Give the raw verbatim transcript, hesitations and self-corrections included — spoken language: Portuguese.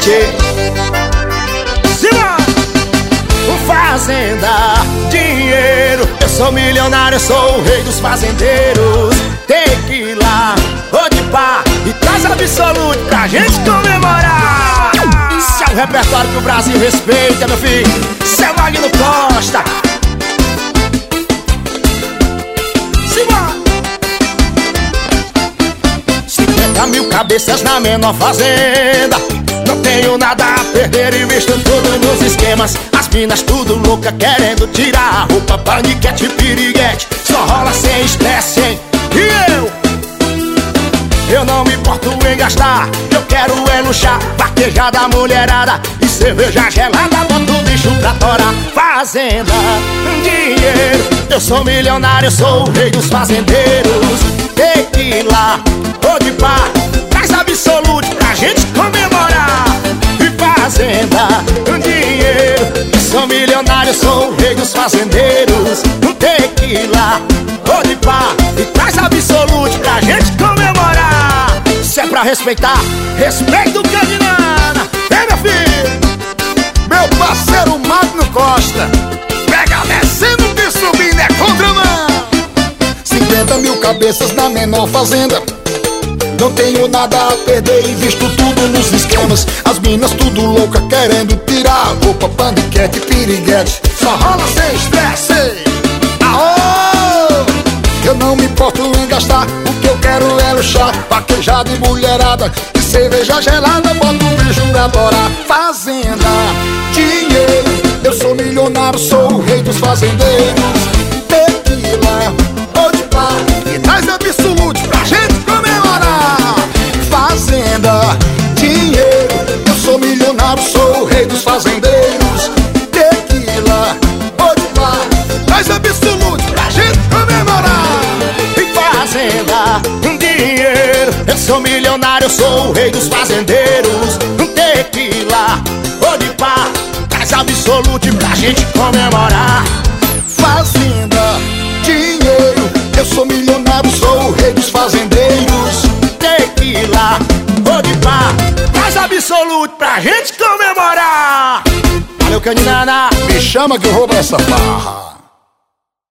Tchê. Simão! Fazenda, dinheiro, eu sou milionário, eu sou o rei dos fazendeiros. Tequila, odipá e traz absolute pra gente comemorar. Isso é um repertório que o Brasil respeita, meu filho. Isso é Magno Costa. cinquenta mil cabeças na menor fazenda. Não tenho nada a perder e visto tudo nos esquemas. As minas tudo louca querendo tirar a roupa, paniquete, piriguete. Só rola sem estresse, hein? E eu? Eu não me importo em gastar. Eu quero é luxar, vaquejada mulherada e cerveja gelada. Boto o bicho pra torar. Fazenda, dinheiro, eu sou milionário, eu sou o rei dos fazendeiros. Tequila, odipá, traz absolute pra gente comemorar. E fazenda, dinheiro, eu sou milionário, eu sou o rei dos fazendeiros. Tequila, odipá e traz absolute pra gente comemorar. Se é pra respeitar, respeita o Caminana. Vem, meu filho! Meu parceiro Magno Costa, pega descendo e subindo é contramão. Cinquenta mil cabeças na menor fazenda. Não tenho nada a perder e visto tudo nos esquemas. As minas tudo louca querendo tirar a roupa, paniquete, piriguete. Só rola sem estresse. Aô! Eu não me importo em gastar. O que eu quero é luxar, vaquejada e mulherada e cerveja gelada. Bota o bicho pra adorar. Fazenda, dinheiro, eu sou milionário, sou o rei dos fazendeiros. Tequila, odipá e traz absolute pra gente comemorar. Fazenda, dinheiro, eu sou milionário, sou o rei dos fazendeiros. Tequila, odipá, traz absolute pra gente comemorar. E fazenda, dinheiro, eu sou milionário, eu sou o rei dos fazendeiros. Tequila, odipá, traz absolute pra gente comemorar. Fazenda, dinheiro, eu sou milionário, sou o rei dos fazendeiros. Tequila, odipá, traz absolute pra gente comemorar. Valeu, Caninana. Me chama que eu roubo essa barra.